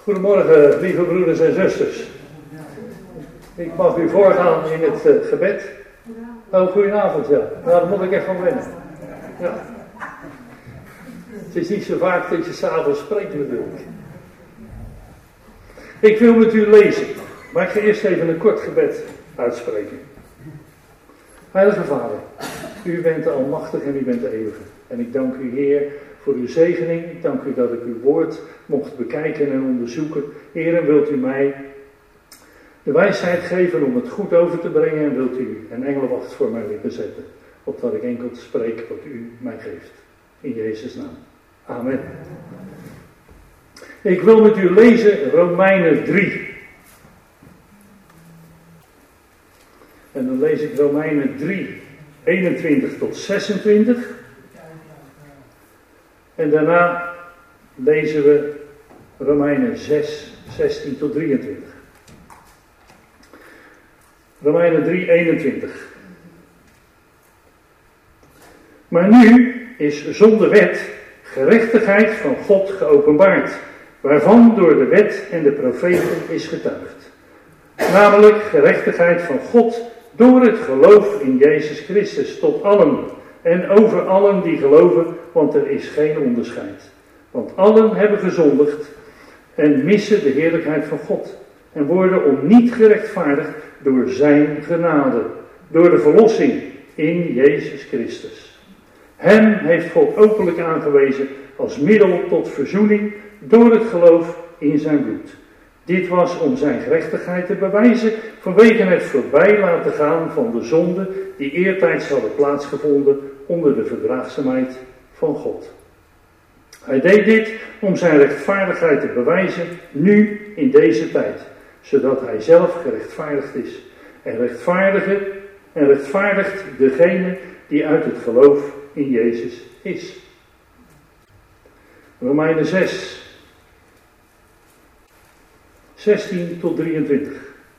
Goedemorgen, lieve broeders en zusters. Ik mag u voorgaan in het gebed. Oh, goedenavond, ja. Nou, daar moet ik echt van wennen. Ja. Het is niet zo vaak dat je s'avonds spreekt natuurlijk. Ik wil met u lezen, maar ik ga eerst even een kort gebed uitspreken. Heilige Vader, u bent de Almachtige en u bent de Eeuwige. En ik dank u, Heer, voor uw zegening. Ik dank u dat ik uw woord mocht bekijken en onderzoeken. Heer, en wilt u mij de wijsheid geven om het goed over te brengen en wilt u een engelenwacht voor mijn lippen zetten, opdat ik enkel spreek wat u mij geeft. In Jezus' naam. Amen. Ik wil met u lezen Romeinen 3. En dan lees ik Romeinen 3, 21 tot 26. En daarna lezen we Romeinen 6, 16 tot 23. Romeinen 3, 21. Maar nu is zonder wet gerechtigheid van God geopenbaard, waarvan door de wet en de profeten is getuigd. Namelijk gerechtigheid van God door het geloof in Jezus Christus tot allen en over allen die geloven, want er is geen onderscheid. Want allen hebben gezondigd en missen de heerlijkheid van God en worden om niet gerechtvaardigd door zijn genade, door de verlossing in Jezus Christus. Hem heeft God openlijk aangewezen als middel tot verzoening door het geloof in zijn bloed. Dit was om zijn gerechtigheid te bewijzen vanwege het voorbij laten gaan van de zonden die eertijds hadden plaatsgevonden onder de verdraagzaamheid van God. Hij deed dit om zijn rechtvaardigheid te bewijzen nu in deze tijd, zodat hij zelf gerechtvaardigd is en rechtvaardigt degene die uit het geloof in Jezus is. Romeinen 6, 16 tot 23.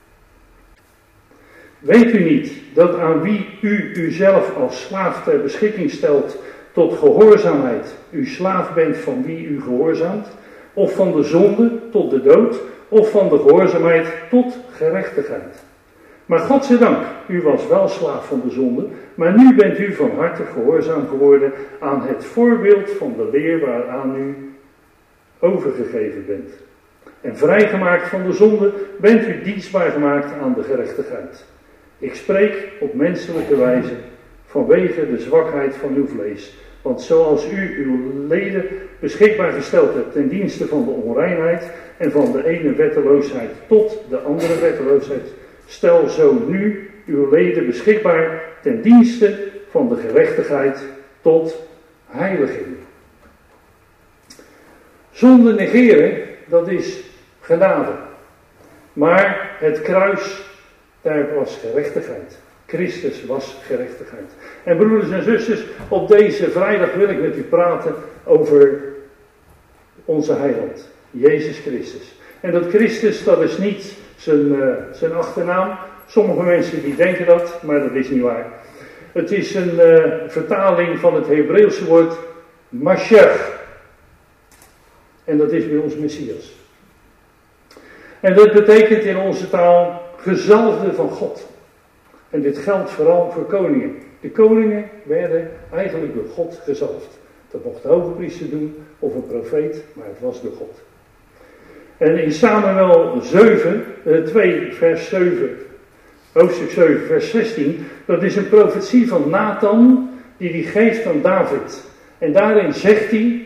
Weet u niet dat aan wie u uzelf als slaaf ter beschikking stelt tot gehoorzaamheid, u slaaf bent van wie u gehoorzaamt, of van de zonde tot de dood, of van de gehoorzaamheid tot gerechtigheid. Maar godzijdank, u was wel slaaf van de zonde, maar nu bent u van harte gehoorzaam geworden aan het voorbeeld van de leer waaraan u overgegeven bent. En vrijgemaakt van de zonde bent u dienstbaar gemaakt aan de gerechtigheid. Ik spreek op menselijke wijze vanwege de zwakheid van uw vlees. Want zoals u uw leden beschikbaar gesteld hebt ten dienste van de onreinheid en van de ene wetteloosheid tot de andere wetteloosheid, stel zo nu uw leden beschikbaar ten dienste van de gerechtigheid tot heiliging. Zonde negeren, dat is genade. Maar het kruis, daar was gerechtigheid. Christus was gerechtigheid. En broeders en zusters, op deze vrijdag wil ik met u praten over onze heiland, Jezus Christus. En dat Christus, dat is niet zijn achternaam. Sommige mensen die denken dat, maar dat is niet waar. Het is een vertaling van het Hebreeuwse woord Mashiach. En dat is bij ons Messias. En dat betekent in onze taal gezalfde van God. En dit geldt vooral voor koningen. De koningen werden eigenlijk door God gezalfd. Dat mocht de hogepriester doen of een profeet, maar het was door God. En in Samuel 2 vers 7, hoofdstuk 7 vers 16, dat is een profetie van Nathan die hij geeft aan David. En daarin zegt hij,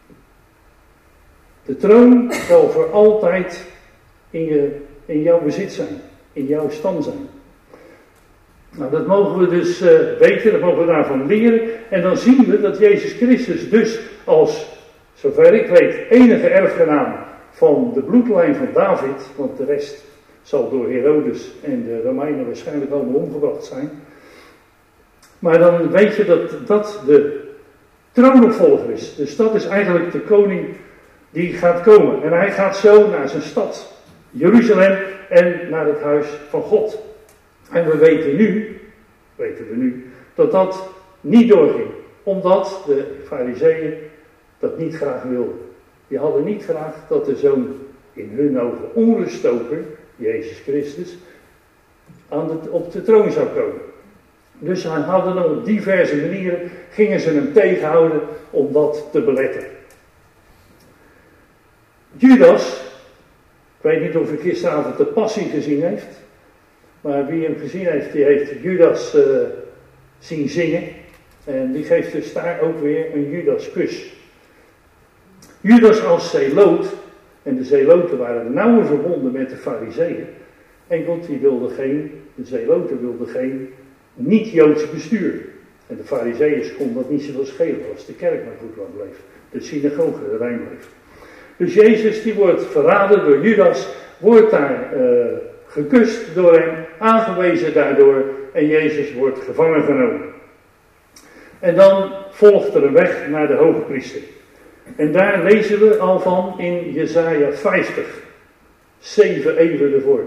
de troon zal voor altijd in jouw bezit zijn, in jouw stam zijn. Nou, dat mogen we dus weten, dat mogen we daarvan leren. En dan zien we dat Jezus Christus dus als, zover ik weet, enige erfgenaam van de bloedlijn van David, want de rest zal door Herodes en de Romeinen waarschijnlijk allemaal omgebracht zijn. Maar dan weet je dat dat de troonopvolger is. Dus dat is eigenlijk de koning die gaat komen. En hij gaat zo naar zijn stad, Jeruzalem, en naar het huis van God. En we weten nu, dat dat niet doorging. Omdat de Farizeeën dat niet graag wilden. Die hadden niet graag dat de zoon in hun ogen onruststoker, Jezus Christus, op de troon zou komen. Dus hij hadden dan op diverse manieren, gingen ze hem tegenhouden om dat te beletten. Judas, ik weet niet of u gisteravond de Passie gezien heeft, maar wie hem gezien heeft, die heeft Judas zien zingen. En die geeft dus daar ook weer een Judaskus. Judas als zeeloot, en de zeeloten waren nauwer verbonden met de Farizeeën. En God die de zeeloten wilden geen niet-Joods bestuur. En de Farizeeërs konden dat niet zoveel schelen als de kerk maar goed lang bleef. De synagoge rein bleef. Dus Jezus die wordt verraden door Judas, wordt daar gekust door hem, aangewezen daardoor en Jezus wordt gevangen genomen. En dan volgt er een weg naar de hoge priester. En daar lezen we al van in Jesaja 50, 7 even ervoor.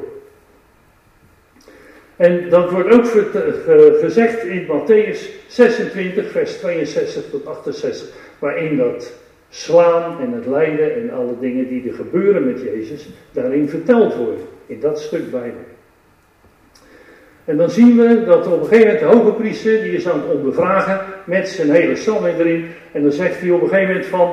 En dat wordt ook gezegd in Matthäus 26, vers 62 tot 68, waarin dat slaan en het lijden en alle dingen die er gebeuren met Jezus, daarin verteld worden, in dat stuk Bijbel. En dan zien we dat op een gegeven moment de hoge priester, die is aan het ondervragen met zijn hele Sanhedrin, en dan zegt hij op een gegeven moment van,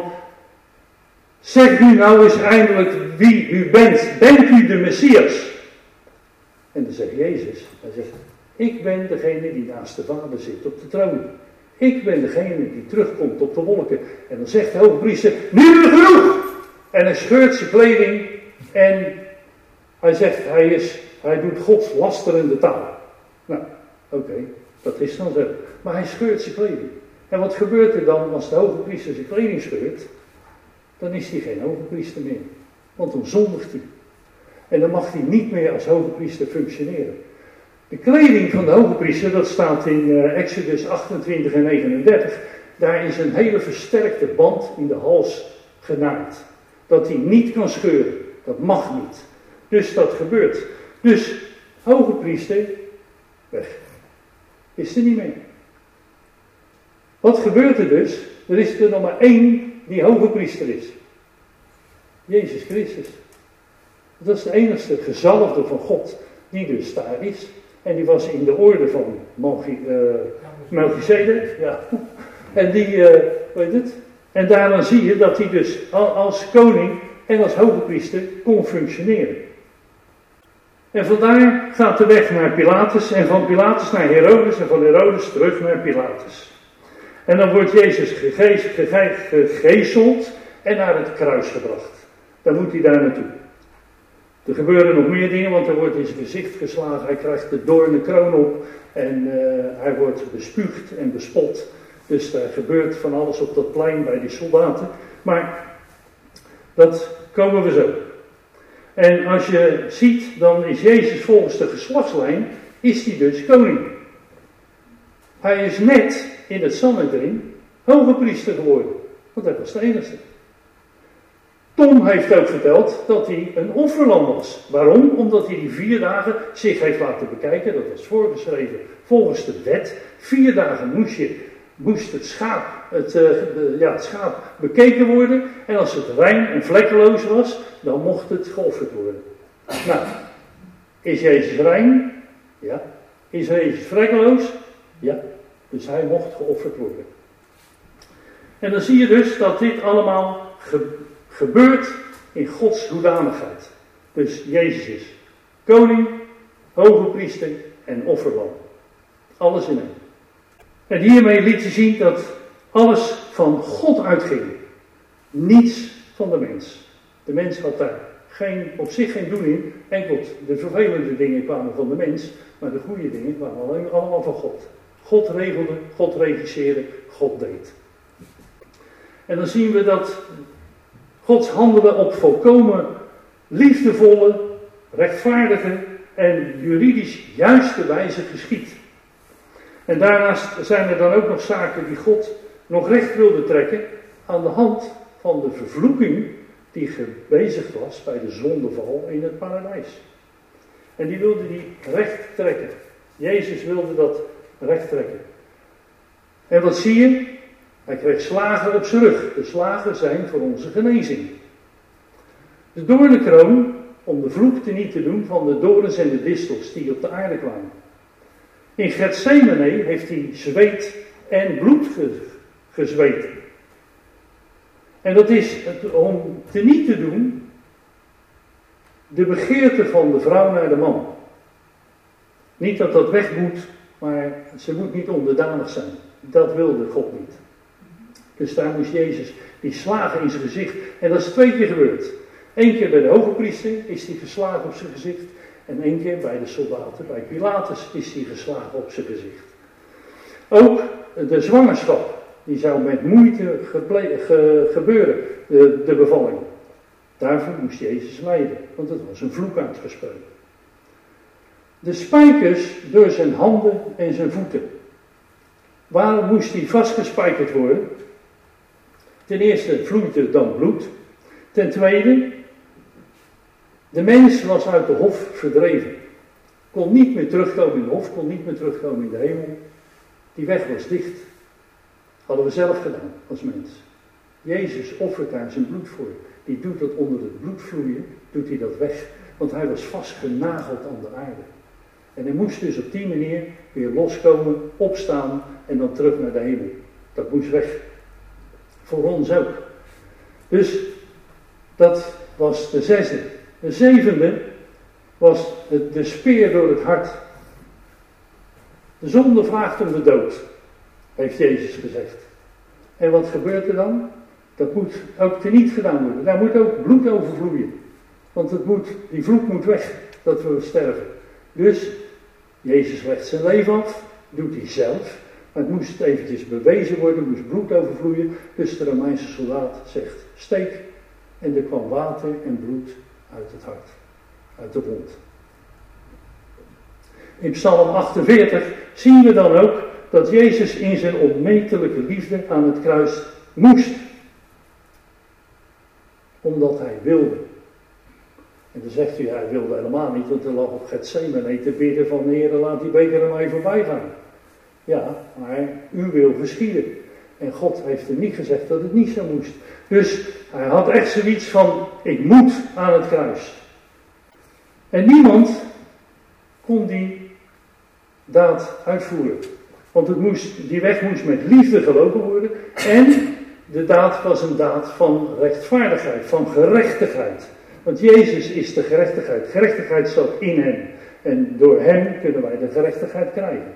zeg u nou eens eindelijk wie u bent, bent u de Messias? En dan zegt Jezus, hij zegt, ik ben degene die naast de Vader zit op de troon. Ik ben degene die terugkomt op de wolken. En dan zegt de hoge priester, nu genoeg! En hij scheurt zijn kleding en hij zegt, hij doet Gods lasterende taal. Nou, oké, dat is dan zo. Maar hij scheurt zijn kleding. En wat gebeurt er dan als de hoge priester zijn kleding scheurt? Dan is hij geen hoge priester meer. Want dan zondigt hij. En dan mag hij niet meer als hoge priester functioneren. De kleding van de hoge priester, dat staat in Exodus 28 en 39. Daar is een hele versterkte band in de hals genaaid. Dat hij niet kan scheuren. Dat mag niet. Dus dat gebeurt. Dus hoge priester, weg. Is er niet meer. Wat gebeurt er dus? Er is er nog maar één die hoge priester is. Jezus Christus. Dat is de enige gezalfde van God die dus daar is. En die was in de orde van Melchizedek. Ja. En die, weet het? En daaraan zie je dat hij dus als koning en als hoge priester kon functioneren. En vandaar gaat de weg naar Pilatus en van Pilatus naar Herodes en van Herodes terug naar Pilatus. En dan wordt Jezus gegezeld en naar het kruis gebracht. Dan moet hij daar naartoe. Er gebeuren nog meer dingen, want er wordt in zijn gezicht geslagen. Hij krijgt de doornenkroon op en hij wordt bespuugd en bespot. Dus er gebeurt van alles op dat plein bij die soldaten. Maar dat komen we zo. En als je ziet, dan is Jezus volgens de geslachtslijn, is hij dus koning. Hij is net in het Sanhedrin hoge priester geworden. Want hij was de enige. Tom heeft ook verteld dat hij een offerlam was. Waarom? Omdat hij die 4 dagen zich heeft laten bekijken. Dat was voorgeschreven volgens de wet. 4 dagen moest het schaap bekeken worden. En als het rein en vlekkeloos was, dan mocht het geofferd worden. Nou, is Jezus rein? Ja. Is Jezus vlekkeloos? Ja. Dus hij mocht geofferd worden. En dan zie je dus dat dit allemaal gebeurt in Gods hoedanigheid. Dus Jezus is koning, hoge priester en offerlam. Alles in één. En hiermee liet hij zien dat alles van God uitging. Niets van de mens. De mens had daar op zich geen doen in. Enkel de vervelende dingen kwamen van de mens. Maar de goede dingen kwamen allemaal van God. God regelde, God regisseerde, God deed. En dan zien we dat Gods handelen op volkomen liefdevolle, rechtvaardige en juridisch juiste wijze geschiet. En daarnaast zijn er dan ook nog zaken die God nog recht wilde trekken aan de hand van de vervloeking die gebezigd was bij de zondeval in het paradijs. En die wilde die recht trekken. Jezus wilde dat recht trekken. En wat zie je? Hij kreeg slagen op zijn rug. De slagen zijn voor onze genezing. De doornenkroon om de vloek teniet te doen van de dorens en de distels die op de aarde kwamen. In Getsemane heeft hij zweet en bloed gezweten. En dat is om teniet te doen de begeerte van de vrouw naar de man. Niet dat dat weg moet, maar ze moet niet onderdanig zijn. Dat wilde God niet. Dus daar moest Jezus die slagen in zijn gezicht. En dat is 2 keer gebeurd. 1 keer bij de hoge priester is hij geslagen op zijn gezicht. En 1 keer bij de soldaten, bij Pilatus, is hij geslagen op zijn gezicht. Ook de zwangerschap, die zou met moeite gebeuren, de bevalling. Daarvoor moest Jezus lijden, want het was een vloek uitgesproken. De spijkers door zijn handen en zijn voeten. Waarom moest hij vastgespijkerd worden? Ten eerste vloeide dan bloed. Ten tweede, de mens was uit de hof verdreven. Kon niet meer terugkomen in de hof, kon niet meer terugkomen in de hemel. Die weg was dicht. Hadden we zelf gedaan als mens. Jezus offert daar zijn bloed voor. Die doet dat onder het bloed vloeien, doet hij dat weg. Want hij was vastgenageld aan de aarde. En hij moest dus op die manier weer loskomen, opstaan en dan terug naar de hemel. Dat moest weg. Voor ons ook. Dus dat was de 6e. De 7e was de speer door het hart. De zonde vraagt om de dood, heeft Jezus gezegd. En wat gebeurt er dan? Dat moet ook teniet gedaan worden. Daar moet ook bloed over vloeien. Want die vloek moet weg, dat we sterven. Dus, Jezus legt zijn leven af, doet hij zelf. Maar het moest eventjes bewezen worden, er moest bloed overvloeien. Dus de Romeinse soldaat zegt, steek. En er kwam water en bloed uit het hart, uit de wond. In Psalm 48 zien we dan ook dat Jezus in zijn onmetelijke liefde aan het kruis moest. Omdat hij wilde. En dan zegt u, hij wilde helemaal niet, want hij lag op Getsemane te bidden van, Heer, laat die beker er maar voorbij gaan. Ja, maar uw wil geschieden. En God heeft hem niet gezegd dat het niet zo moest. Dus hij had echt zoiets van, ik moet aan het kruis. En niemand kon die daad uitvoeren. Want die weg moest met liefde gelopen worden. En de daad was een daad van rechtvaardigheid, van gerechtigheid. Want Jezus is de gerechtigheid. Gerechtigheid zat in hem. En door hem kunnen wij de gerechtigheid krijgen.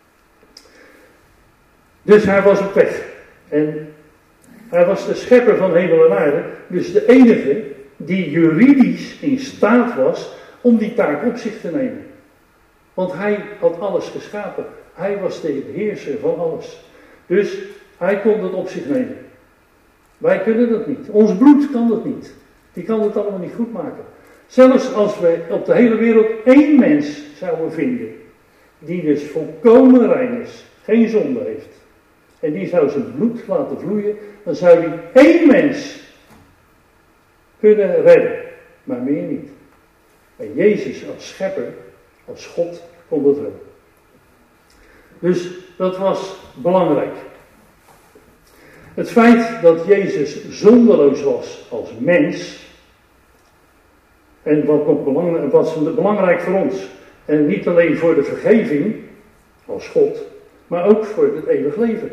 Dus hij was op weg. En hij was de schepper van hemel en aarde. Dus de enige die juridisch in staat was om die taak op zich te nemen. Want hij had alles geschapen. Hij was de beheerser van alles. Dus hij kon het op zich nemen. Wij kunnen dat niet. Ons bloed kan dat niet. Die kan het allemaal niet goed maken. Zelfs als we op de hele wereld 1 mens zouden vinden. Die dus volkomen rein is. Geen zonde heeft. En die zou zijn bloed laten vloeien. Dan zou die 1 mens kunnen redden. Maar meer niet. En Jezus als schepper, als God, kon dat wel. Dus dat was belangrijk. Het feit dat Jezus zondeloos was als mens. En wat nog belangrijk voor ons. En niet alleen voor de vergeving als God. Maar ook voor het eeuwig leven.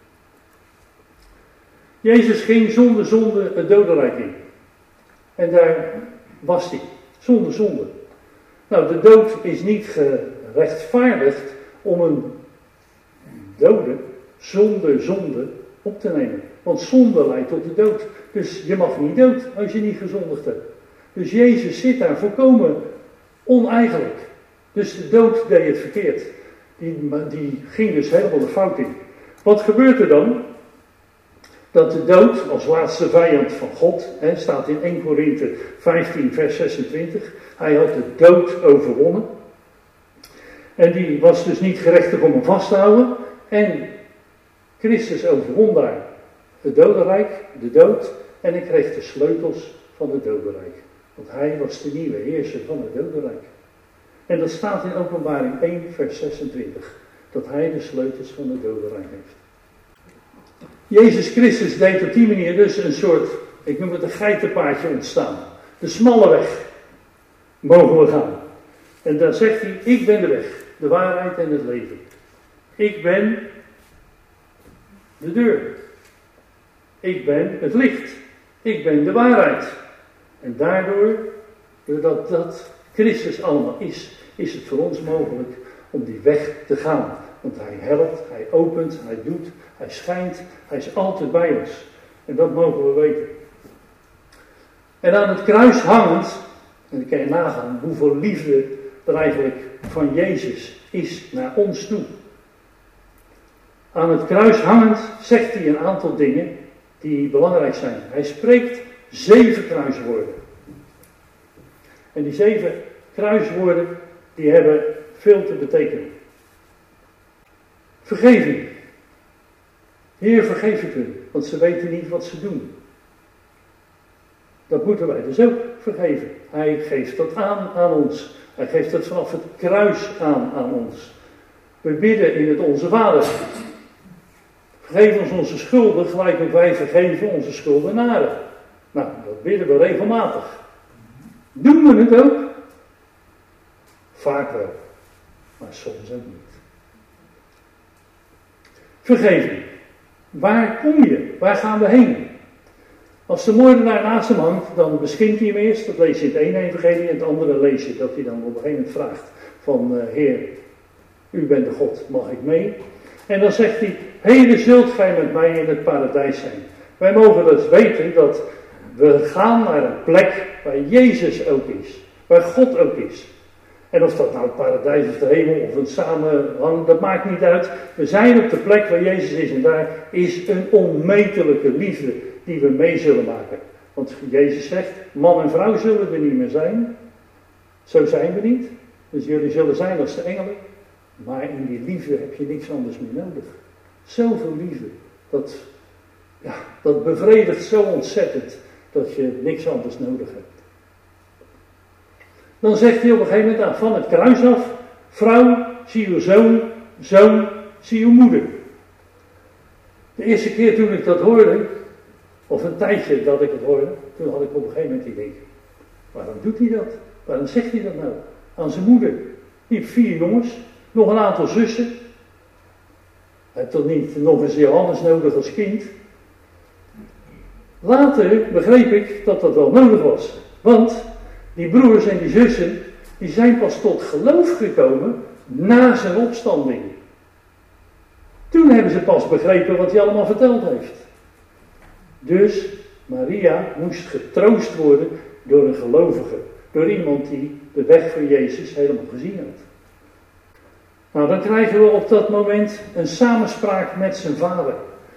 Jezus ging zonder zonde het dodenrijk in. En daar was hij. Zonder zonde. Nou, de dood is niet gerechtvaardigd om een dode zonder zonde op te nemen. Want zonde leidt tot de dood. Dus je mag niet dood als je niet gezondigd hebt. Dus Jezus zit daar volkomen oneigenlijk. Dus de dood deed het verkeerd. Die ging dus helemaal de fout in. Wat gebeurt er dan? Dat de dood als laatste vijand van God, staat in 1 Korinthe 15 vers 26. Hij had de dood overwonnen. En die was dus niet gerechtig om hem vast te houden. En Christus overwon daar het dodenrijk, de dood. En hij kreeg de sleutels van het dodenrijk. Want hij was de nieuwe heerser van het dodenrijk. En dat staat in Openbaring 1 vers 26. Dat hij de sleutels van het dodenrijk heeft. Jezus Christus deed op die manier dus een soort, ik noem het een geitenpaadje ontstaan. De smalle weg mogen we gaan. En dan zegt hij, ik ben de weg, de waarheid en het leven. Ik ben de deur. Ik ben het licht. Ik ben de waarheid. En daardoor, doordat dat Christus allemaal is het voor ons mogelijk om die weg te gaan. Want hij helpt, hij opent, hij doet, hij schijnt, hij is altijd bij ons. En dat mogen we weten. En aan het kruis hangend, en dan kan je nagaan hoeveel liefde er eigenlijk van Jezus is naar ons toe. Aan het kruis hangend zegt hij een aantal dingen die belangrijk zijn. Hij spreekt 7 kruiswoorden. En die 7 kruiswoorden, die hebben veel te betekenen. Vergeving. Heer, vergeef ik hun, want ze weten niet wat ze doen. Dat moeten wij dus ook vergeven. Hij geeft dat aan ons. Hij geeft het vanaf het kruis aan ons. We bidden in het Onze Vader. Vergeef ons onze schulden, gelijk ook wij vergeven onze schuldenaren. Nou, dat bidden we regelmatig. Doen we het ook? Vaak wel, maar soms ook niet. Vergeving. Waar kom je? Waar gaan we heen? Als de moordenaar naast hem hangt, dan beschimpt hij hem eerst. Dat lees je in het ene evangelie en het andere lees je dat hij dan op een gegeven moment vraagt van Heer, u bent de God, mag ik mee? En dan zegt hij, heden zult gij met mij in het paradijs zijn. Wij mogen dus weten dat we gaan naar een plek waar Jezus ook is. Waar God ook is. En of dat nou het paradijs of de hemel of een samenhang, dat maakt niet uit. We zijn op de plek waar Jezus is en daar is een onmetelijke liefde die we mee zullen maken. Want Jezus zegt, man en vrouw zullen er niet meer zijn. Zo zijn we niet. Dus jullie zullen zijn als de engelen. Maar in die liefde heb je niks anders meer nodig. Zoveel liefde. Dat bevredigt zo ontzettend dat je niks anders nodig hebt. Dan zegt hij op een gegeven moment van het kruis af, vrouw, zie uw zoon, zoon, zie uw moeder. De eerste keer toen ik dat hoorde, of een tijdje dat ik het hoorde, toen had ik op een gegeven moment idee, waarom doet hij dat? Waarom zegt hij dat nou? Aan zijn moeder. Die heeft 4 jongens, nog een aantal zussen. Hij heeft toch niet nog eens Johannes nodig als kind? Later begreep ik dat dat wel nodig was. Want die broers en die zussen, die zijn pas tot geloof gekomen na zijn opstanding. Toen hebben ze pas begrepen wat hij allemaal verteld heeft. Dus Maria moest getroost worden door een gelovige. Door iemand die de weg van Jezus helemaal gezien had. Nou, dan krijgen we op dat moment een samenspraak met zijn vader.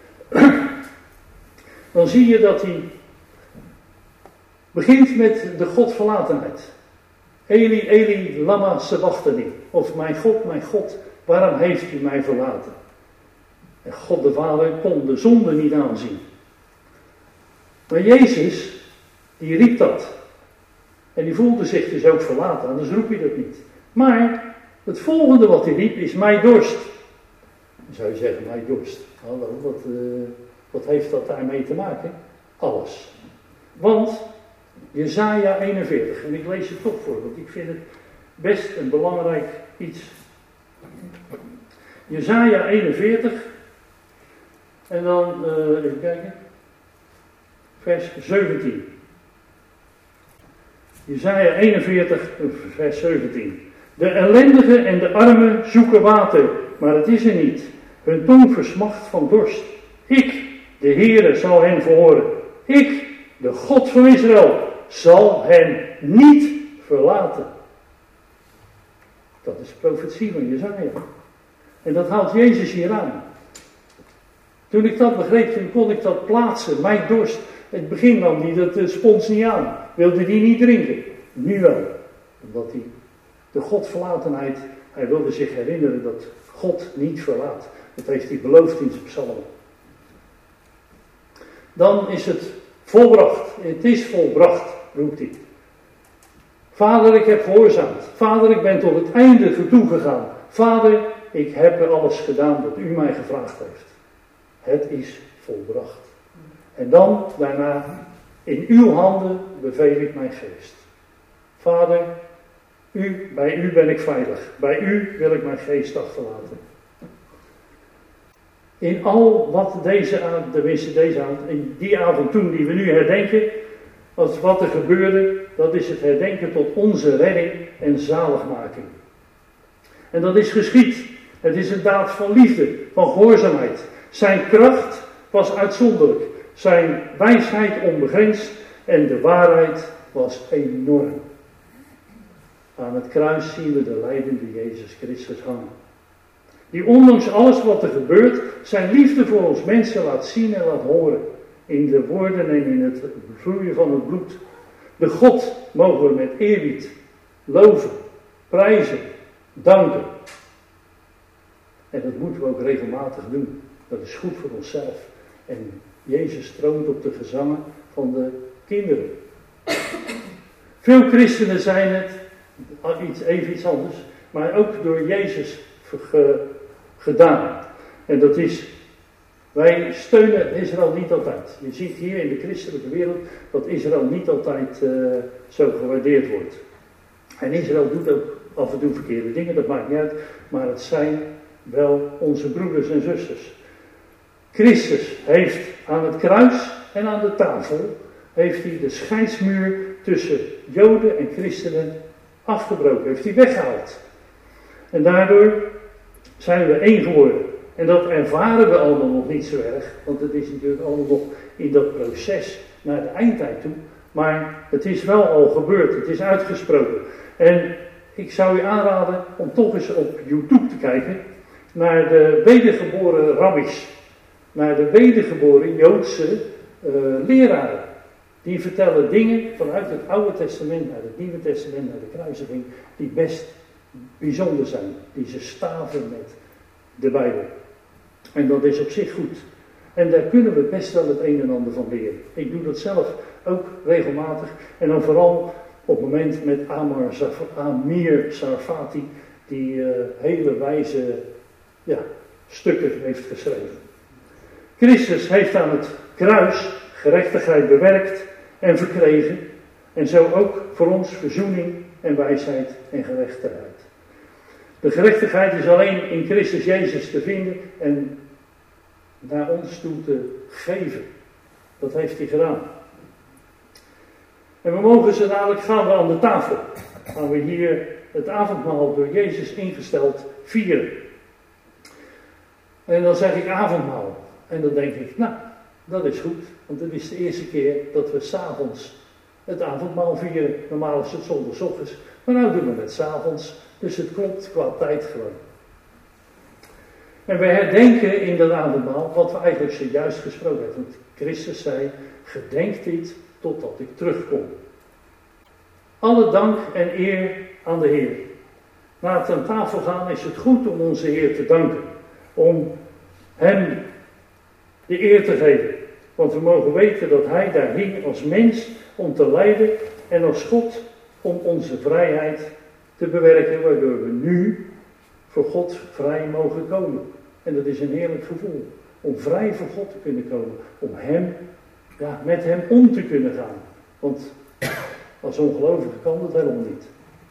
Dan zie je dat hij begint met de godverlatenheid. Eli, Eli, lama sabachthani. Of mijn God, waarom heeft u mij verlaten? En God de Vader kon de zonde niet aanzien. Maar Jezus, die riep dat. En die voelde zich dus ook verlaten, anders roep je dat niet. Maar het volgende wat hij riep is mij dorst. Dan zou je zeggen, mij dorst. Hallo, wat heeft dat daarmee te maken? Alles. Want Jesaja 41, en ik lees het toch voor, want ik vind het best een belangrijk iets. Jesaja 41, en dan, even kijken, vers 17. Jesaja 41, vers 17. De ellendigen en de armen zoeken water, maar het is er niet. Hun tong versmacht van dorst. Ik, de Heere, zal hen verhoren. Ik, de God van Israël, zal hen niet verlaten. Dat is de profetie van Jesaja. En dat haalt Jezus hier aan. Toen ik dat begreep, toen kon ik dat plaatsen. Mijn dorst. Het begin nam die dat spons niet aan. Wilde die niet drinken. Nu wel. Omdat hij de Godverlatenheid, hij wilde zich herinneren dat God niet verlaat. Dat heeft hij beloofd in zijn psalmen. Dan is het volbracht. Het is volbracht, roept hij. Vader, ik heb gehoorzaamd. Vader, ik ben tot het einde toe gegaan. Vader, ik heb er alles gedaan wat u mij gevraagd heeft. Het is volbracht. En dan, daarna, In uw handen beveel ik mijn geest. Vader, bij u ben ik veilig. Bij u wil ik mijn geest achterlaten. In al wat deze avond, in die avond toen die we nu herdenken, wat er gebeurde, dat is het herdenken tot onze redding en zaligmaking. En dat is geschied. Het is een daad van liefde, van gehoorzaamheid. Zijn kracht was uitzonderlijk. Zijn wijsheid onbegrensd en de waarheid was enorm. Aan het kruis zien we de lijdende Jezus Christus hangen. Die ondanks alles wat er gebeurt, zijn liefde voor ons mensen laat zien en laat horen. In de woorden en in het vloeien van het bloed. De God mogen we met eerbied loven, prijzen, danken. En dat moeten we ook regelmatig doen. Dat is goed voor onszelf. En Jezus stroomt op de gezangen van de kinderen. Veel christenen zijn het, even iets anders, maar ook door Jezus gedaan. En dat is, wij steunen Israël niet altijd. Je ziet hier in de christelijke wereld dat Israël niet altijd zo gewaardeerd wordt. En Israël doet ook af en toe verkeerde dingen, dat maakt niet uit. Maar het zijn wel onze broeders en zusters. Christus heeft aan het kruis en aan de tafel heeft hij de scheidsmuur tussen Joden en christenen afgebroken. Heeft hij weggehaald. En daardoor zijn we één geworden. En dat ervaren we allemaal nog niet zo erg. Want het is natuurlijk allemaal nog in dat proces naar de eindtijd toe. Maar het is wel al gebeurd. Het is uitgesproken. En ik zou u aanraden om toch eens op YouTube te kijken naar de wedergeboren rabbis. Naar de wedergeboren Joodse leraren. Die vertellen dingen vanuit het Oude Testament naar het Nieuwe Testament, naar de kruisiging, die best bijzonder zijn. Die ze staven met de Bijbel. En dat is op zich goed. En daar kunnen we best wel het een en ander van leren. Ik doe dat zelf ook regelmatig. En dan vooral op het moment met Amir Sarfati, die hele wijze stukken heeft geschreven. Christus heeft aan het kruis gerechtigheid bewerkt en verkregen. En zo ook voor ons verzoening en wijsheid en gerechtigheid. De gerechtigheid is alleen in Christus Jezus te vinden en naar ons toe te geven. Dat heeft hij gedaan. En we mogen zo dadelijk gaan we aan de tafel. Gaan we hier het avondmaal door Jezus ingesteld vieren. En dan zeg ik avondmaal. En dan denk ik, nou, dat is goed. Want het is de eerste keer dat we 's avonds het avondmaal vieren. Normaal is het zondagochtends. Maar nu doen we het 's avonds. Dus het klopt qua tijd gewoon. En we herdenken in dat avondmaal wat we eigenlijk zojuist gesproken hebben. Want Christus zei, gedenk dit totdat ik terugkom. Alle dank en eer aan de Heer. Na het aan tafel gaan is het goed om onze Heer te danken. Om Hem de eer te geven. Want we mogen weten dat Hij daar hing als mens om te lijden en als God om onze vrijheid te bewerken, waardoor we nu voor God vrij mogen komen. En dat is een heerlijk gevoel. Om vrij voor God te kunnen komen. Om met Hem om te kunnen gaan. Want als ongelovige kan dat helemaal niet.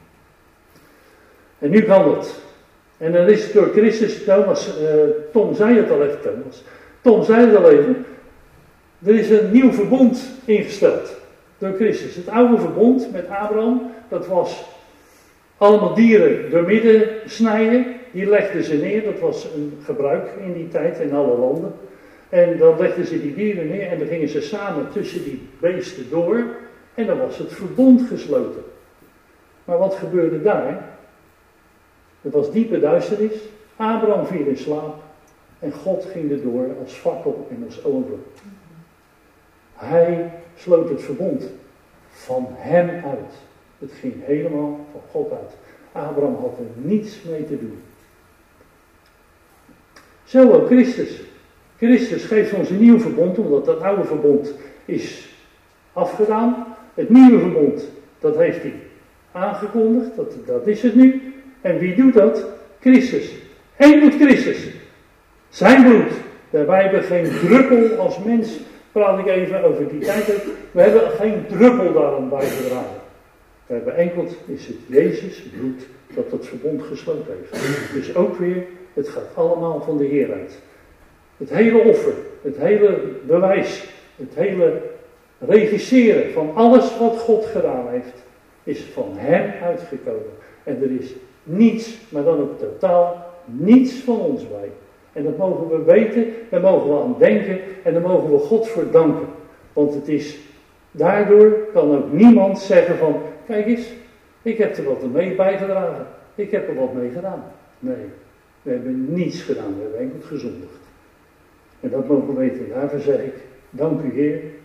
En nu kan dat. En dan is het door Christus, Tom zei het al even, Tom zei het al even. Er is een nieuw verbond ingesteld door Christus. Het oude verbond met Abraham, dat was allemaal dieren door midden snijden. Die legden ze neer, dat was een gebruik in die tijd in alle landen. En dan legden ze die dieren neer en dan gingen ze samen tussen die beesten door. En dan was het verbond gesloten. Maar wat gebeurde daar? Het was diepe duisternis. Abraham viel in slaap. En God ging erdoor als fakkel en als ogen. Hij sloot het verbond van hem uit. Het ging helemaal van God uit. Abraham had er niets mee te doen. Zo ook Christus. Christus geeft ons een nieuw verbond, omdat dat oude verbond is afgedaan. Het nieuwe verbond, dat heeft hij aangekondigd, dat is het nu. En wie doet dat? Christus. Eén bloed Christus. Zijn bloed. Daarbij hebben we geen druppel als mens praat ik even over die tijd. We hebben geen druppel daaraan bijgedragen. We hebben enkel, is het Jezus bloed dat het verbond gesloten heeft. Dus ook weer, het gaat allemaal van de Heer uit. Het hele offer, het hele bewijs, het hele regisseren van alles wat God gedaan heeft, is van Hem uitgekomen. En er is niets, maar dan ook totaal niets van ons bij. En dat mogen we weten, daar mogen we aan denken en daar mogen we God voor danken. Want het is, daardoor kan ook niemand zeggen van, kijk eens, ik heb er wat mee bijgedragen. Ik heb er wat mee gedaan. Nee, we hebben niets gedaan, we hebben enkel gezondigd. En dat mogen we weten. Daarvoor zeg ik, dank u Heer.